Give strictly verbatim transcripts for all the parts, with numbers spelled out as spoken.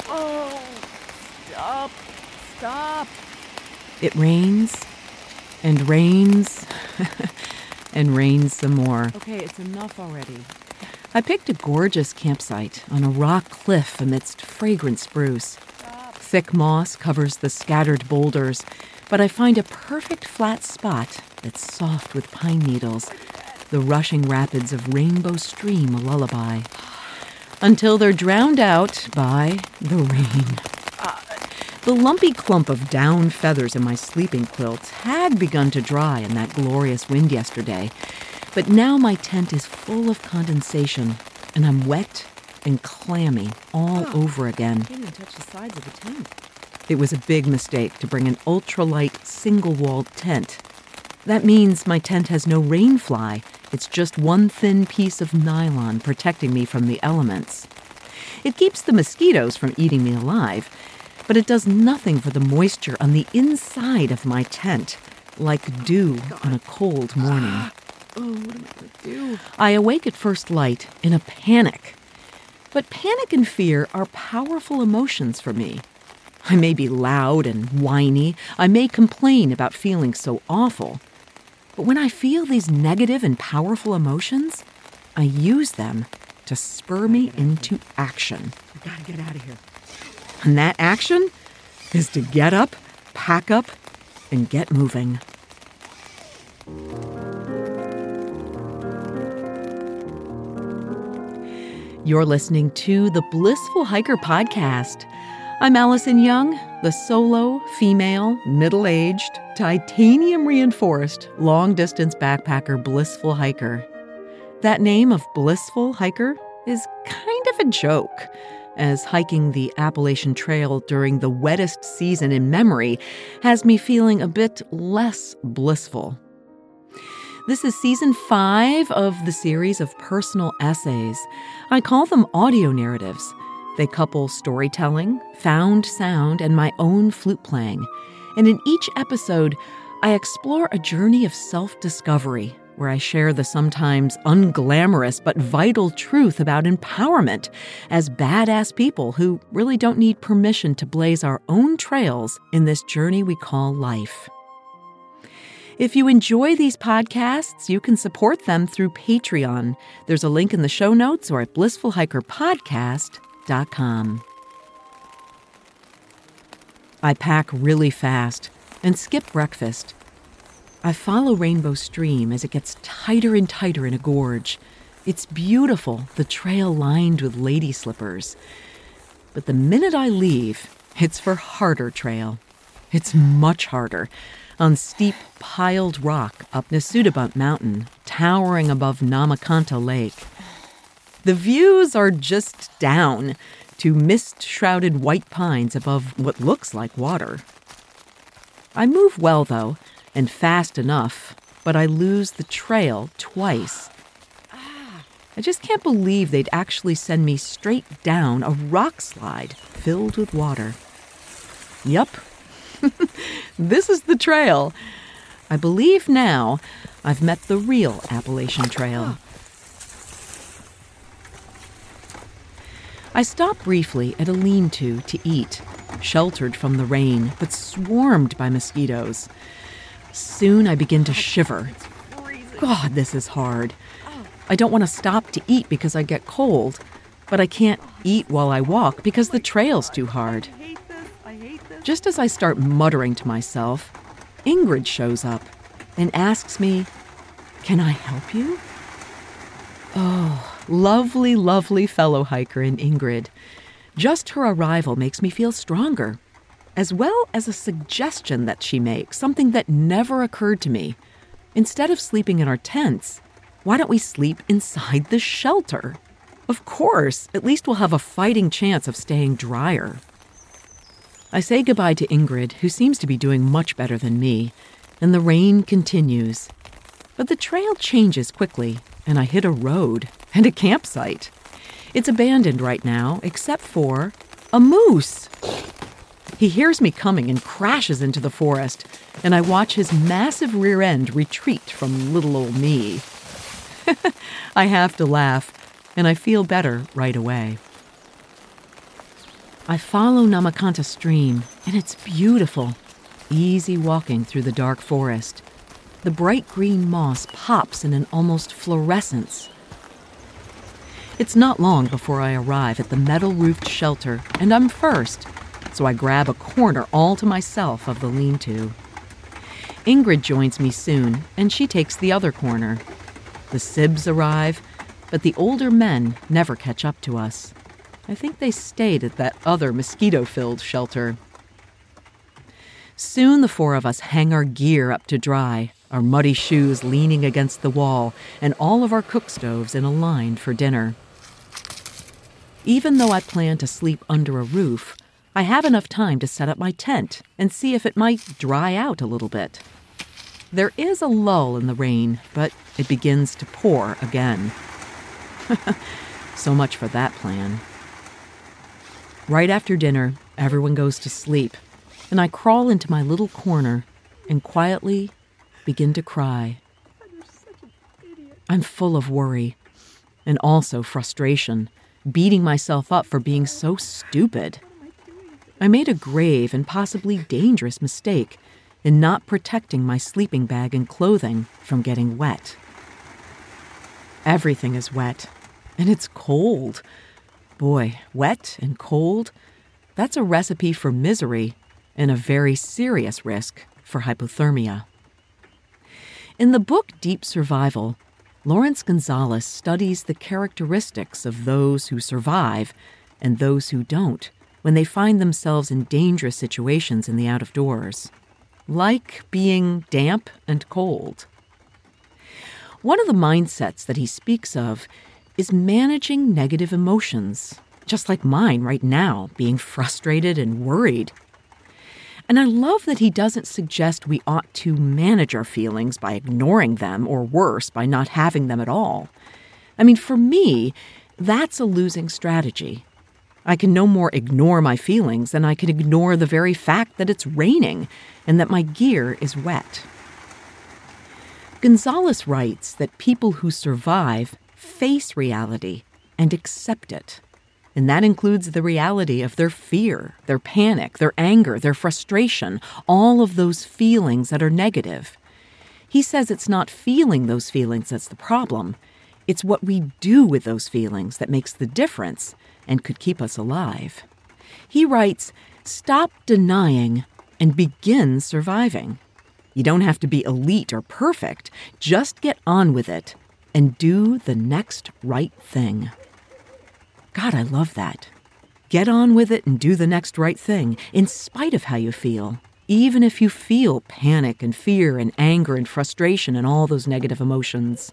Oh, stop, stop. It rains and rains and rains some more. Okay, it's enough already. I picked a gorgeous campsite on a rock cliff amidst fragrant spruce. Stop. Thick moss covers the scattered boulders, but I find a perfect flat spot that's soft with pine needles, the rushing rapids of Rainbow Stream a lullaby, until they're drowned out by the rain. Uh, the lumpy clump of down feathers in my sleeping quilts had begun to dry in that glorious wind yesterday, but now my tent is full of condensation, and I'm wet and clammy all oh, over again. I can't even touch the sides of the tent. It was a big mistake to bring an ultralight, single-walled tent. That means my tent has no rain fly. It's just one thin piece of nylon protecting me from the elements. It keeps the mosquitoes from eating me alive, but it does nothing for the moisture on the inside of my tent, like dew on a cold morning. Oh, what am I going to do? I awake at first light in a panic. But panic and fear are powerful emotions for me. I may be loud and whiny. I may complain about feeling so awful. But when I feel these negative and powerful emotions, I use them to spur me into action. I gotta get out of here. And that action is to get up, pack up, and get moving. You're listening to the Blissful Hiker Podcast. I'm Allison Young, the solo, female, middle-aged, titanium-reinforced, long-distance backpacker blissful hiker. That name of blissful hiker is kind of a joke, as hiking the Appalachian Trail during the wettest season in memory has me feeling a bit less blissful. This is season five of the series of personal essays. I call them audio narratives. They couple storytelling, found sound, and my own flute playing. And in each episode, I explore a journey of self-discovery where I share the sometimes unglamorous but vital truth about empowerment as badass people who really don't need permission to blaze our own trails in this journey we call life. If you enjoy these podcasts, you can support them through Patreon. There's a link in the show notes or at blissful hiker podcast dot com. I pack really fast and skip breakfast. I follow Rainbow Stream as it gets tighter and tighter in a gorge. It's beautiful, the trail lined with lady slippers. But the minute I leave, it's for harder trail. It's much harder. On steep, piled rock up Nesudabut Mountain, towering above Namakanta Lake. The views are just down to mist-shrouded white pines above what looks like water. I move well, though, and fast enough, but I lose the trail twice. I just can't believe they'd actually send me straight down a rock slide filled with water. Yup. This is the trail. I believe now I've met the real Appalachian Trail. I stop briefly at a lean-to to eat, sheltered from the rain, but swarmed by mosquitoes. Soon I begin to shiver. God, this is hard. I don't want to stop to eat because I get cold, but I can't eat while I walk because the trail's too hard. Just as I start muttering to myself, Ingrid shows up and asks me, "Can I help you?" Oh, lovely, lovely fellow hiker in Ingrid. Just her arrival makes me feel stronger, as well as a suggestion that she makes, something that never occurred to me. Instead of sleeping in our tents, why don't we sleep inside the shelter? Of course, at least we'll have a fighting chance of staying drier. I say goodbye to Ingrid, who seems to be doing much better than me, and the rain continues. But the trail changes quickly, and I hit a road and a campsite. It's abandoned right now, except for a moose. He hears me coming and crashes into the forest, and I watch his massive rear end retreat from little old me. I have to laugh, and I feel better right away. I follow Namakanta Stream, and it's beautiful. Easy walking through the dark forest. The bright green moss pops in an almost fluorescence. It's not long before I arrive at the metal-roofed shelter, and I'm first, so I grab a corner all to myself of the lean-to. Ingrid joins me soon, and she takes the other corner. The Sibs arrive, but the older men never catch up to us. I think they stayed at that other mosquito-filled shelter. Soon the four of us hang our gear up to dry, our muddy shoes leaning against the wall, and all of our cook stoves in a line for dinner. Even though I plan to sleep under a roof, I have enough time to set up my tent and see if it might dry out a little bit. There is a lull in the rain, but it begins to pour again. So much for that plan. Right after dinner, everyone goes to sleep, and I crawl into my little corner and quietly begin to cry. I'm full of worry and also frustration, beating myself up for being so stupid. I made a grave and possibly dangerous mistake in not protecting my sleeping bag and clothing from getting wet. Everything is wet, and it's cold. Boy, wet and cold, that's a recipe for misery and a very serious risk for hypothermia. In the book Deep Survival, Lawrence Gonzales studies the characteristics of those who survive and those who don't when they find themselves in dangerous situations in the out-of-doors, like being damp and cold. One of the mindsets that he speaks of is managing negative emotions, just like mine right now, being frustrated and worried. And I love that he doesn't suggest we ought to manage our feelings by ignoring them, or worse, by not having them at all. I mean, for me, that's a losing strategy. I can no more ignore my feelings than I can ignore the very fact that it's raining and that my gear is wet. Gonzales writes that people who survive face reality and accept it. And that includes the reality of their fear, their panic, their anger, their frustration, all of those feelings that are negative. He says it's not feeling those feelings that's the problem. It's what we do with those feelings that makes the difference and could keep us alive. He writes, "Stop denying and begin surviving. You don't have to be elite or perfect. Just get on with it and do the next right thing." God, I love that. Get on with it and do the next right thing, in spite of how you feel, even if you feel panic and fear and anger and frustration and all those negative emotions.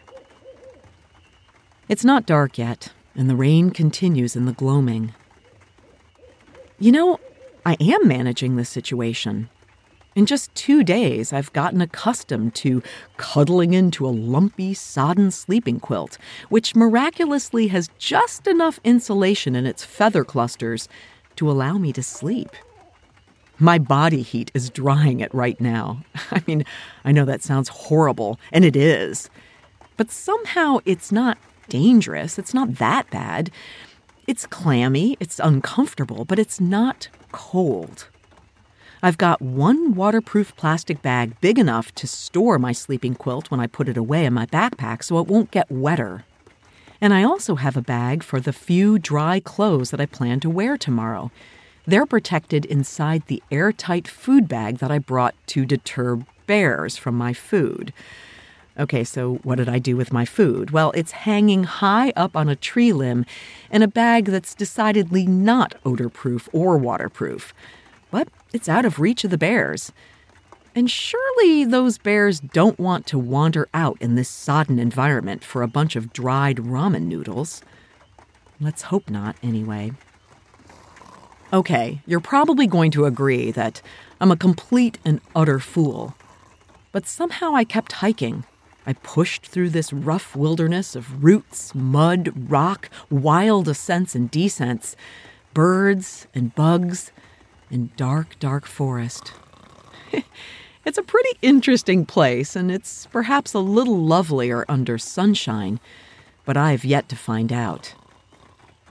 It's not dark yet, and the rain continues in the gloaming. You know, I am managing this situation. In just two days, I've gotten accustomed to cuddling into a lumpy, sodden sleeping quilt, which miraculously has just enough insulation in its feather clusters to allow me to sleep. My body heat is drying it right now. I mean, I know that sounds horrible, and it is. But somehow it's not dangerous. It's not that bad. It's clammy, it's uncomfortable, but it's not cold. I've got one waterproof plastic bag big enough to store my sleeping quilt when I put it away in my backpack so it won't get wetter. And I also have a bag for the few dry clothes that I plan to wear tomorrow. They're protected inside the airtight food bag that I brought to deter bears from my food. Okay, so what did I do with my food? Well, it's hanging high up on a tree limb in a bag that's decidedly not odor-proof or waterproof. But it's out of reach of the bears. And surely those bears don't want to wander out in this sodden environment for a bunch of dried ramen noodles. Let's hope not, anyway. Okay, you're probably going to agree that I'm a complete and utter fool. But somehow I kept hiking. I pushed through this rough wilderness of roots, mud, rock, wild ascents and descents, birds and bugs, and dark, dark forest. It's a pretty interesting place, and it's perhaps a little lovelier under sunshine, but I've yet to find out.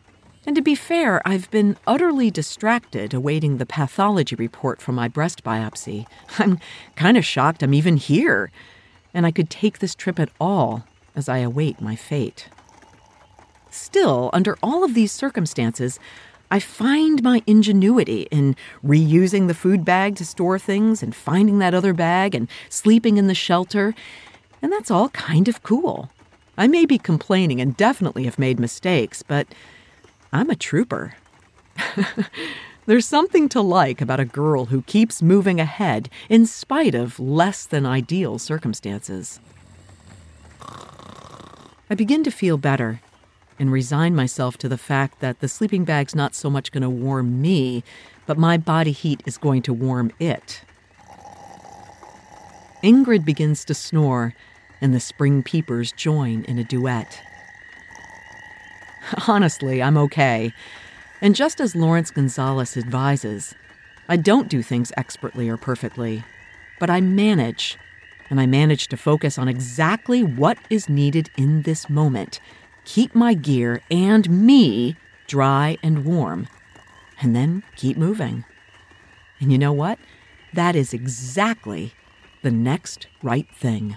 And to be fair, I've been utterly distracted awaiting the pathology report from my breast biopsy. I'm kind of shocked I'm even here, and I could take this trip at all as I await my fate. Still, under all of these circumstances, I find my ingenuity in reusing the food bag to store things and finding that other bag and sleeping in the shelter, and that's all kind of cool. I may be complaining and definitely have made mistakes, but I'm a trooper. There's something to like about a girl who keeps moving ahead in spite of less than ideal circumstances. I begin to feel better and resign myself to the fact that the sleeping bag's not so much going to warm me, but my body heat is going to warm it. Ingrid begins to snore, and the spring peepers join in a duet. Honestly, I'm okay. And just as Lawrence Gonzalez advises, I don't do things expertly or perfectly, but I manage, and I manage to focus on exactly what is needed in this moment, keep my gear and me dry and warm, and then keep moving. And you know what? That is exactly the next right thing.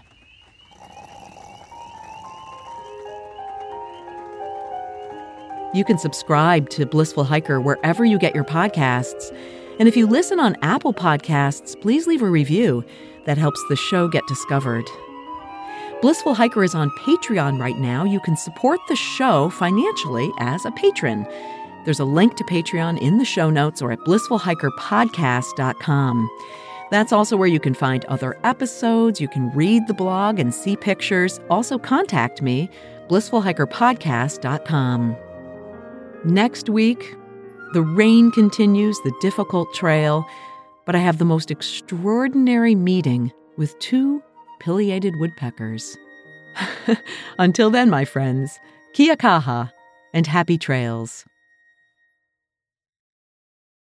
You can subscribe to Blissful Hiker wherever you get your podcasts. And if you listen on Apple Podcasts, please leave a review. That helps the show get discovered. Blissful Hiker is on Patreon right now. You can support the show financially as a patron. There's a link to Patreon in the show notes or at blissful hiker podcast dot com. That's also where you can find other episodes. You can read the blog and see pictures. Also contact me, blissful hiker podcast dot com. Next week, the rain continues, the difficult trail, but I have the most extraordinary meeting with two pileated woodpeckers. Until then, my friends, kia kaha and happy trails.